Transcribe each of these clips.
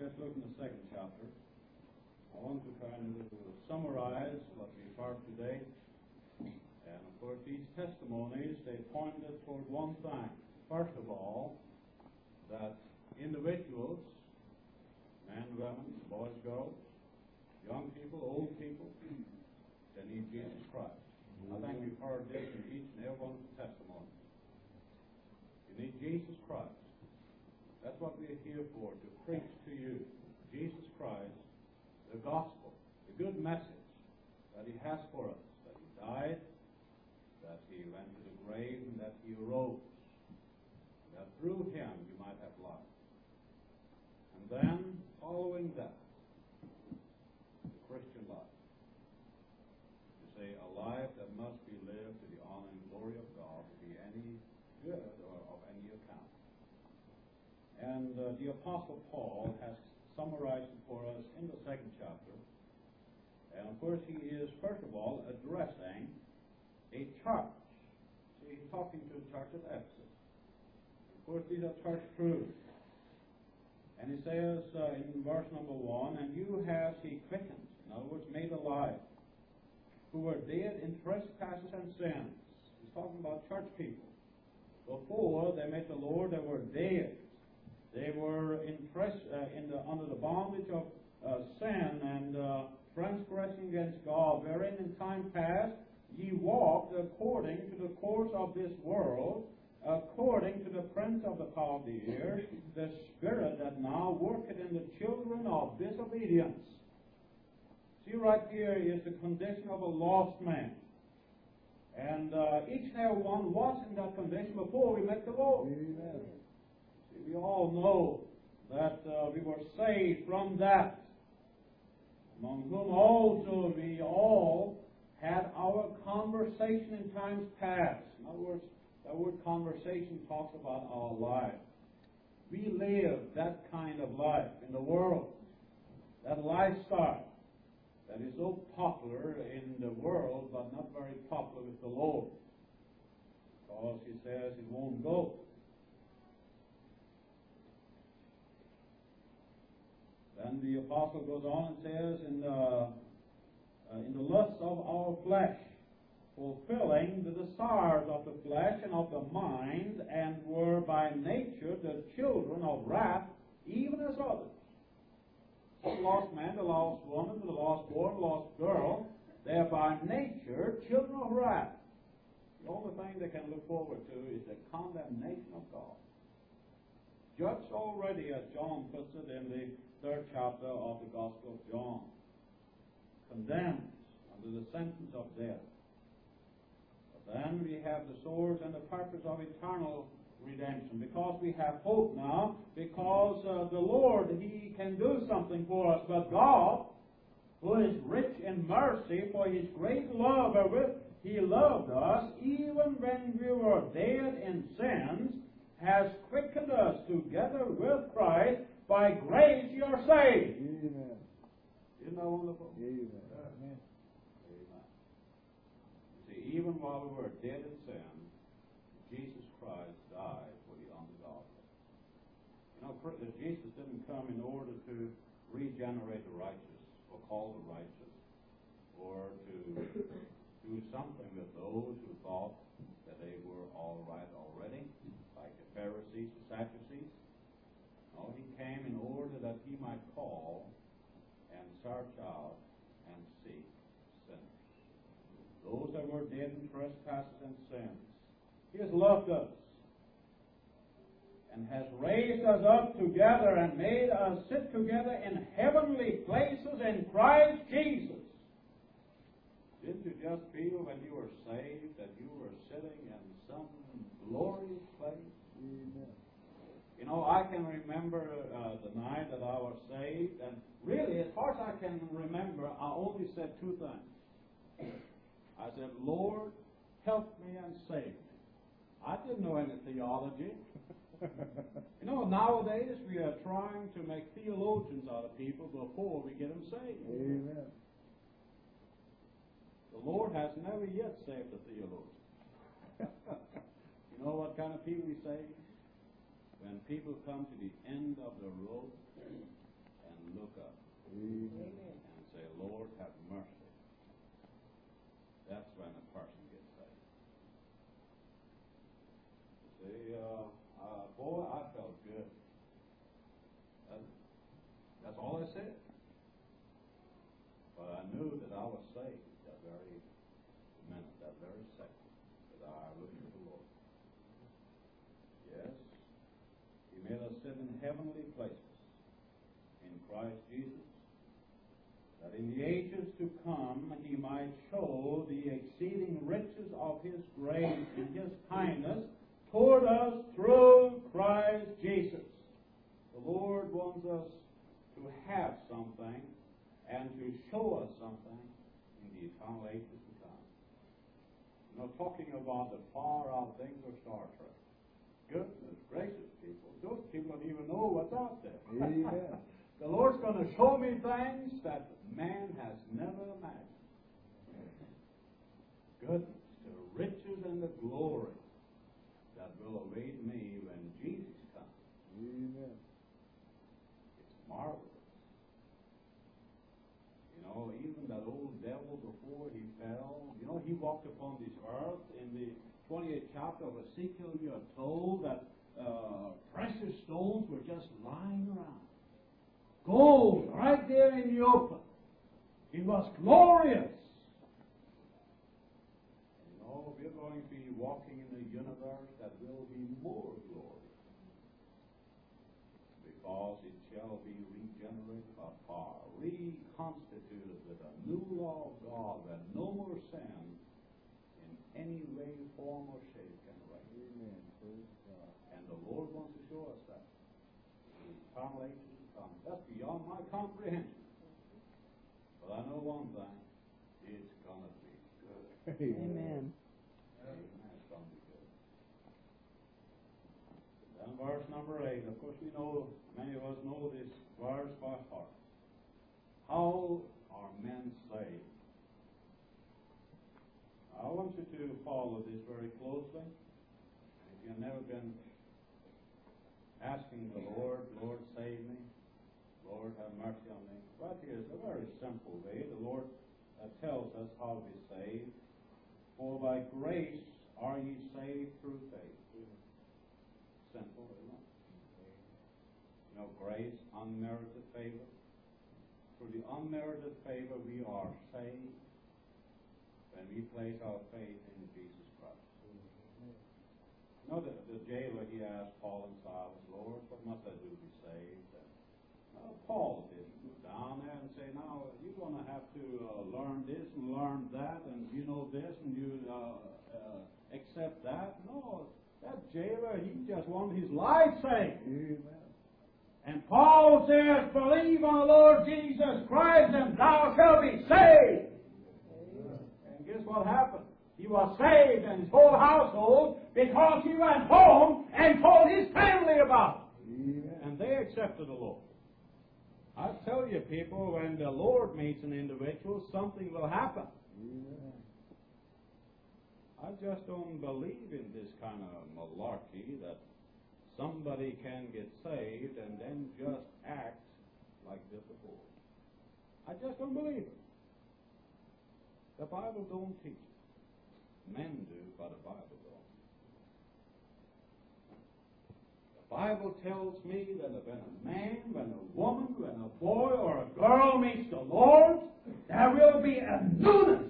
let's look in the second chapter. I want to kind of summarize what we've heard today. And of course, these testimonies, they pointed toward one thing. First of all, that individuals, men, women, boys, girls, young people, old people, they need Jesus Christ. I think we've heard this in each and every one of the testimonies. You need Jesus Christ. That's what we're here for, to preach to you Jesus Christ, the gospel, the good message that He has for us, that He died, that He went to the grave, and that He arose, and that through Him you might have life. And then, following that, the Christian life. You say, a life that must be lived to the honor and glory of God, to be any good or of any account. And the Apostle Paul has summarized it for us in the second chapter. And of course, he is, first of all, addressing a church. See, he's talking to the church at Ephesus. Of course, these are church truths. And he says in verse number 1, and you has He quickened, in other words, made alive, who were dead in trespasses and sins. He's talking about church people. Before they met the Lord, they were dead. They were under the bondage of sin and transgressing against God, wherein in time past ye walked according to the course of this world, according to the prince of the power of the air, the spirit that now worketh in the children of disobedience. See, right here is the condition of a lost man. And each and every one was in that condition before we met the Lord. Amen. See, we all know that we were saved from that, among whom also we all had our conversation in times past. In other words, that word conversation talks about our life. We live that kind of life in the world, that lifestyle that is so popular in the world, but not very popular with the Lord, because He says it won't go. Then the apostle goes on and says, in the lusts of our flesh, fulfilling the desires of the flesh and of the mind, and were by nature the children of wrath, even as others. The lost man, the lost woman, the lost boy, the lost girl, they are by nature children of wrath. The only thing they can look forward to is the condemnation of God. Judged already, as John puts it in the 3rd chapter of the Gospel of John. Condemned under the sentence of death. But then we have the source and the purpose of eternal redemption, because we have hope now, because the Lord, He can do something for us. But God, who is rich in mercy, for His great love wherewith He loved us, even when we were dead in sins, has quickened us together with Christ. By grace you are saved. Amen. Isn't that wonderful? Amen. Amen. See, even while we were dead in sin, Jesus Christ died for the ungodly. You know, Jesus didn't come in order to regenerate the righteous, or call the righteous, or to do something with those who thought that they were all right already, like the Pharisees, the Sadducees. No, He came in order that He might call and search out and seek sinners. Those that were dead in trespasses and sins. He has loved us and has raised us up together and made us sit together in heavenly places in Christ Jesus. Didn't you just feel when you were saved that you were sitting in some glorious place? Amen. You know, I can remember the night that I was saved, and really, as far as I can remember, I only said two things. I said, Lord, help me and save me. I didn't know any theology. You know, nowadays we are trying to make theologians out of people before we get them saved. Amen. The Lord has never yet saved a theologian. You know what kind of people He saves? When people come to the end of the road look up Amen. and say, Lord, have mercy. That's when a person gets saved. See, boy, I felt good. That's all I said. But I knew that I was saved that very minute, that very second, that I looked to the Lord. Yes, He made us sit in heavenly places in Christ Jesus, that in the ages to come He might show the exceeding riches of His grace and His kindness toward us through Christ Jesus. The Lord wants us to have something and to show us something in the eternal ages to come. You know, talking about the far-out things of Star Trek. Goodness gracious, people. Those people don't even know what's out there. Amen. The Lord's going to show me things that man has never imagined. Goodness, the riches and the glory that will await me when Jesus comes. Amen. It's marvelous. You know, even that old devil before he fell, you know, he walked upon this earth. In the 28th chapter of Ezekiel, we are told that precious stones were just lying around. Gold right there in the open. It was glorious. You know, we're going to be walking in a universe that will be more glorious, because it shall be regenerated by fire, reconstituted with a new law of God, that no more sin in any way, form, or shape can reign. Amen. Praise God. And the Lord wants to show us that. The eternal ages to come. That's beyond my comprehension. But I know one thing. It's going to be good. Amen. Amen. It's going to be good. Then verse number 8. Of course, we know, many of us know this verse by heart. How are men saved? I want you to follow this very closely. If you've never been asking the Lord, Lord, save me, Lord, have mercy on me, right here is a very simple way. The Lord tells us how to be saved. For by grace are ye saved through faith. Simple, isn't it? You know, grace, unmerited favor. Through the unmerited favor we are saved when we place our faith in Jesus Christ. You know, the jailer, he asked Paul and Silas, Lord, what must I do to be saved? And Paul didn't go down there and say, now, you're going to have to learn this and learn that, and you know this, and you accept that. No, that jailer, he just wanted his life saved. Amen. And Paul says, believe on the Lord Jesus Christ, and thou shalt be saved. And guess what happened? He was saved and his whole household, because he went home and told his family about it. Amen. And they accepted the Lord. I tell you, people, when the Lord meets an individual, something will happen. Amen. I just don't believe in this kind of malarkey that somebody can get saved and then just act like this before. I just don't believe it. The Bible don't teach it. Men do, but the Bible don't. The Bible tells me that when a man, when a woman, when a boy or a girl meets the Lord, there will be a newness.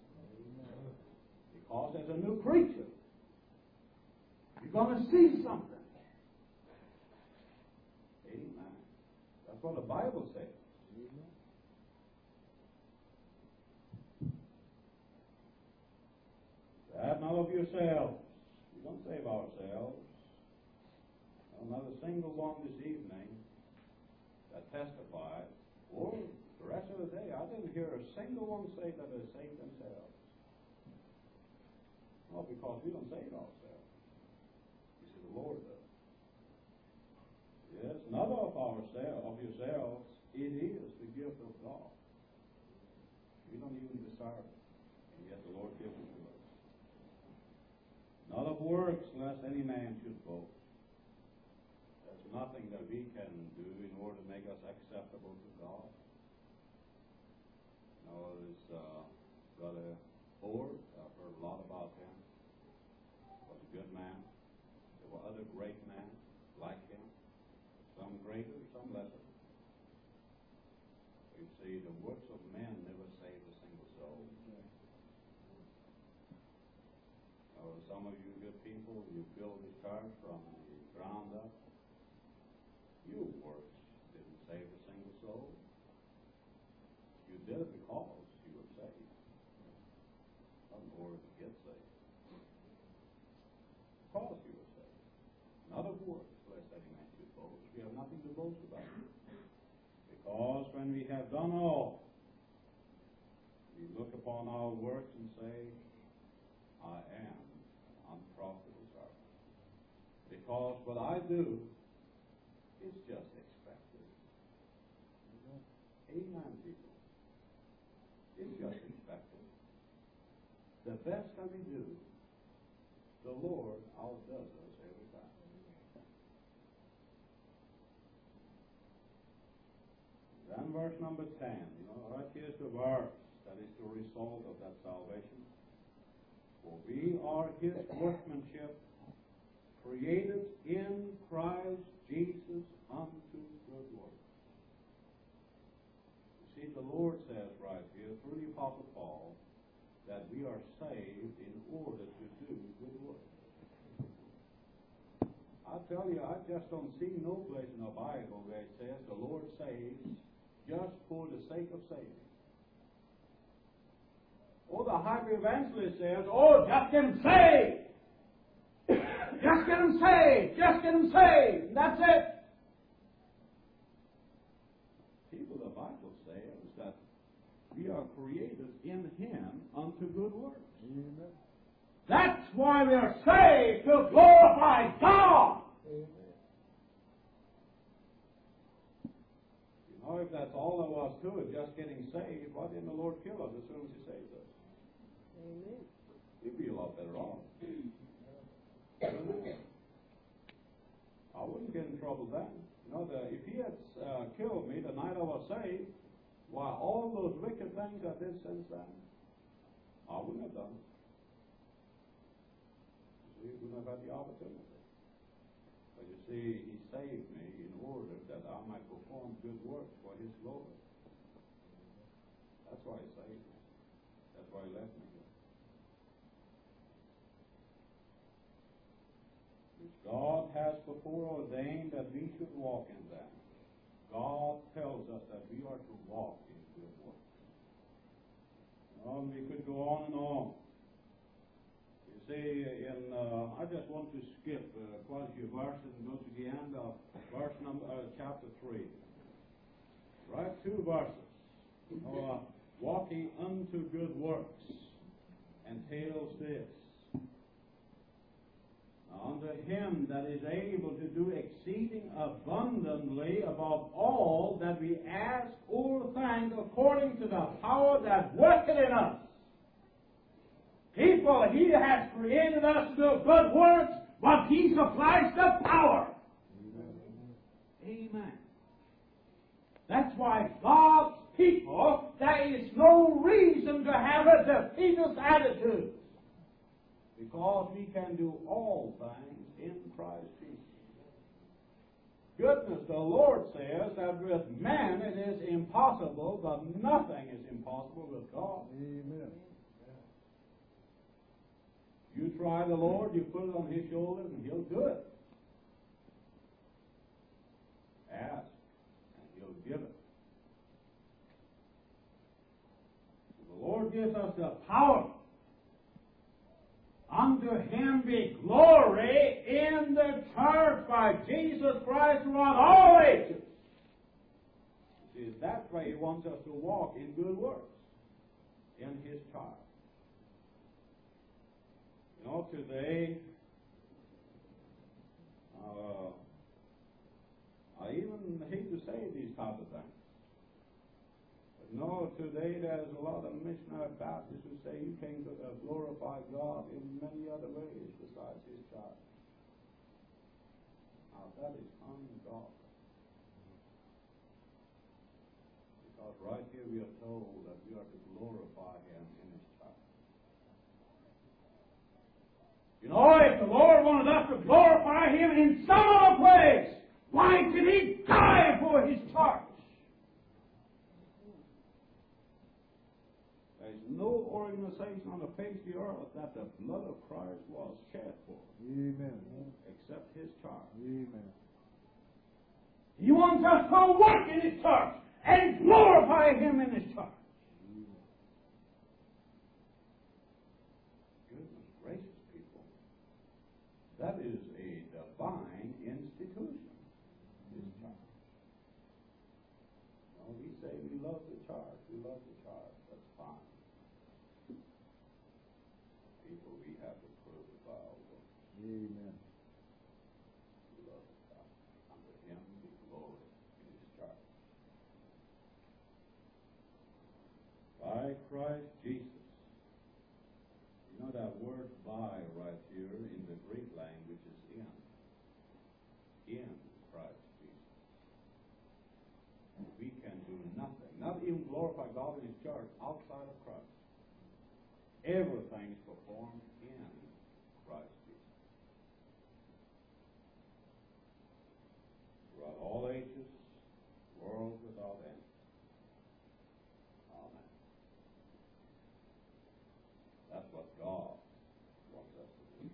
Because as a new creature, you're going to see something. Amen. That's what the Bible says. That not of yourselves. We don't save ourselves. Not a single one this evening that testified, or the rest of the day, I didn't hear a single one say that they saved themselves. Well, because we don't save ourselves. You see, the Lord does. Yes, not of yourselves. It is the gift of God. We don't even deserve it, and yet the Lord gives it to us. Not of works, lest any man should boast. That's nothing that we can do in order to make us acceptable to God. You know, there's Brother Ford. I've heard a lot about him. He was a good man. There were other great men like him. Some greater, some lesser. You see, the works of men never saved a single soul. Some of you good people, you build this church from the ground up. Your works didn't save a single soul. You did it because you were saved. Not in order to get saved. Because you were saved. Not of works, lest any man should boast. We have nothing to boast about. Because when we have done all, we look upon our works and say, I am unprofitable servant. Because what I do is just expected. Amen, people. It's just expected. The best that we do, the Lord outdoes us every time. Then verse number 10, right here's the verse that is the result of that salvation. For we are his workmanship, created in Christ Jesus unto good works. You see, the Lord says right here, through the Apostle Paul, that we are saved in order to do good works. I tell you, I just don't see no place in the Bible where it says the Lord saves just for the sake of saving. Oh, the hyper evangelist says, oh, just get him saved. Just get him saved. Just get him saved. And that's it. People, the Bible says that we are created in him unto good works. Amen. That's why we are saved, to glorify God. Amen. You know, if that's all there was to it, just getting saved, why didn't the Lord kill us as soon as he saved us? Amen. We'd be a lot better off. I wouldn't get in trouble then. If he had killed me the night I was saved, why, all those wicked things I did since then, I wouldn't have done. You see, we wouldn't have had the opportunity. But you see, he saved me in order that I might perform good works for his glory. That's why he saved me. That's why he left me here. Which God has before ordained that we should walk in them. God tells us that we are to walk in good works. We could go on and on. You see, I just want to skip quite a few verses and go to the end of chapter 3. Right, 2 verses. Walking unto good works entails this. Unto him that is able to do exceeding abundantly above all that we ask or think, according to the power that worketh in us. People, he has created us to do good works, but he supplies the power. Amen. Amen. That's why God's people, there is no reason to have a defeatist attitude. Because we can do all things in Christ Jesus. Goodness, the Lord says that with man it is impossible, but nothing is impossible with God. Amen. You try the Lord, you put it on his shoulders, and he'll do it. Ask, and he'll give it. So the Lord gives us the power. Unto him be glory in the church by Jesus Christ throughout all ages. You see, that way he wants us to walk in good works in his church. Today, I even hate to say these type of things. No, today there's a lot of missionary Baptists who say you can glorify God in many other ways besides his church. I'll That is ungodly. Because right here we are told that we are to glorify Him in His church. You know, if the Lord wanted us to glorify Him in some other place, why did He die for His church? There's no organization on the face of the earth that the blood of Christ was shed for. Amen. Except His church. Amen. He wants us to work in His church and glorify Him in His church. Goodness gracious, people. That is a divine institution, His church. No, we say we love the church. We love the church. That's fine. People, we have to prove it by our works. Amen. We love God. Unto Him be glory in His church. By Christ Jesus. You know that word by right here in the Greek language is in. In Christ Jesus. We can do nothing, not even glorify God in His church outside of Christ. Everything is performed in Christ Jesus. Throughout all ages, world without end. Amen. That's what God wants us to do.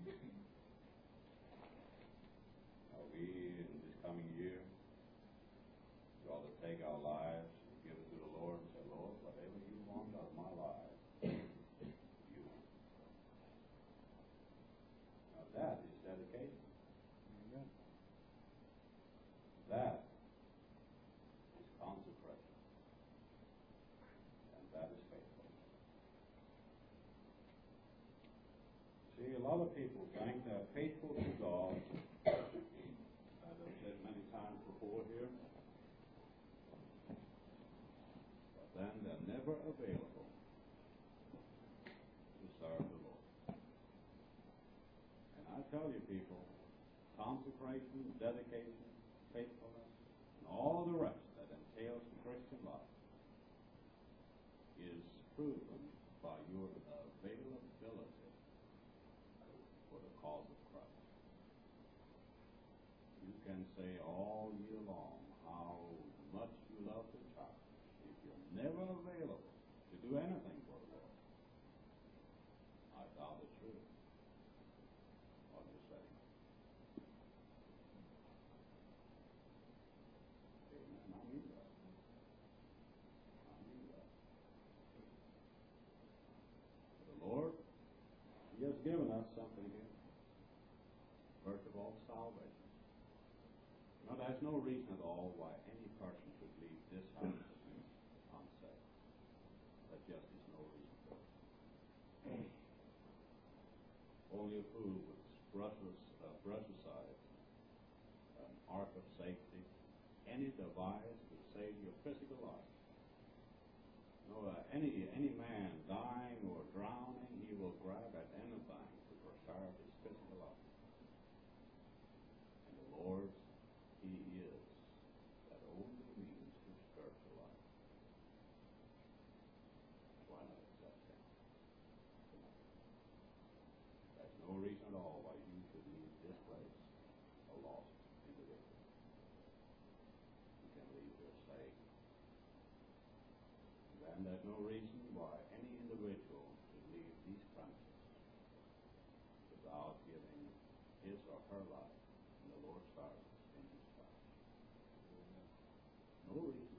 Now we, in this coming year, we ought to take our lives and give it to the Lord and say, Lord, whatever you want out of my life, you want. Now that is dedication. Amen. That is consecration. And that is faithfulness. See, a lot of people think they're faithful to God, as I've said many times before here, but then they're never available to serve the Lord. And I tell you people, consecration, dedication, faithfulness, and all the rest that entails the Christian life is proven by your availability for the cause of Christ. You can say all year long how much you love the church. If you're never available to do anything for the Lord, I doubt it's true. What do you say? Amen. I mean that. I mean that. The Lord, He has given us something here. First of all, salvation. Now, there's no reason at all why any person should leave this house unsaved. There just is no reason for it. Only a fool would brush aside an ark of safety, any device to save your physical life. No, any man dying or drowning, he will grab at anything to preserve his physical life. And the Lord, He is that only means to spiritual life. Why not accept Him? There's no reason at all why you should leave this place a lost individual. You can leave here saved. And there's no reason why any individual should leave these premises without giving his or her life in the Lord's service in His church. No reason.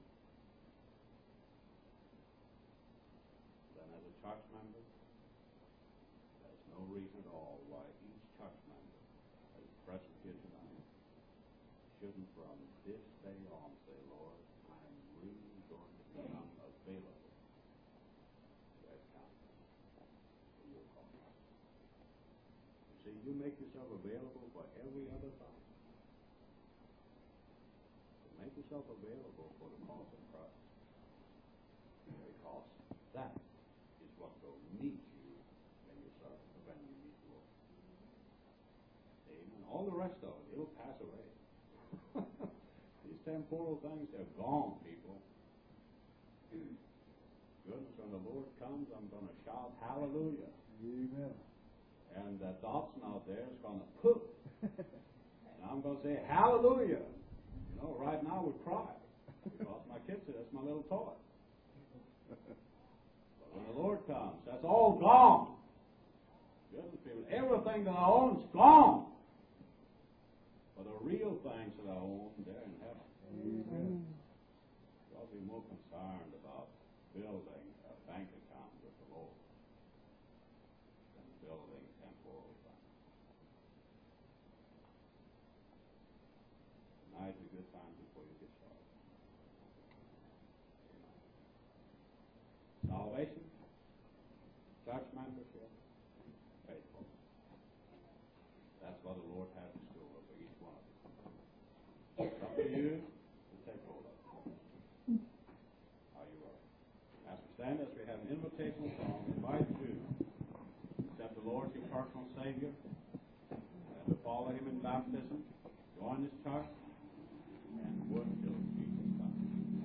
Then as a church member, there's no reason at all why each church member, as present here tonight, shouldn't from this day on say, Lord, I'm really going to become available to that counsel for your cause. You see, you make yourself available for every other thing. So make yourself available for the cause of Christ. Because that is what will meet you when you meet the Lord. Amen. All the rest of it, it'll pass away. temporal things, they're gone, people. Goodness, when the Lord comes, I'm going to shout hallelujah. Amen. And that Dotson out there is going to poof. And I'm going to say hallelujah. You know, right now we cry. Because my kids say that's my little toy. But when the Lord comes, that's all gone. Goodness, people, everything that I own is gone. But the real things that I own, they're in heaven. Amen. I'll be more concerned about building a bank account with the Lord than building temporal things. Tonight's a good time before you get started. Salvation, church membership, faithfulness. That's what the Lord has in store for each one of us. It's up to you to take hold of it. Are you ready? As we stand, as we have an invitational song, I invite you to accept the Lord as your personal Savior and to follow Him in baptism, join this church, and work till Jesus comes.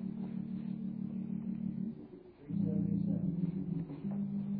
377.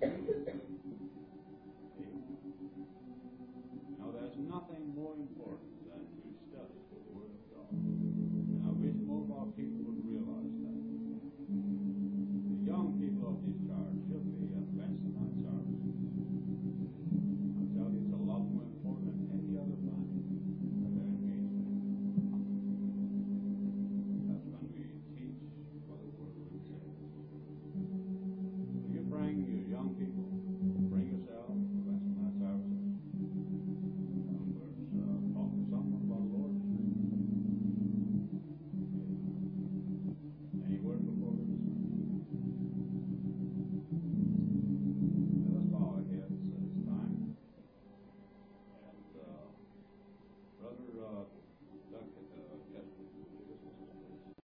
Nothing more important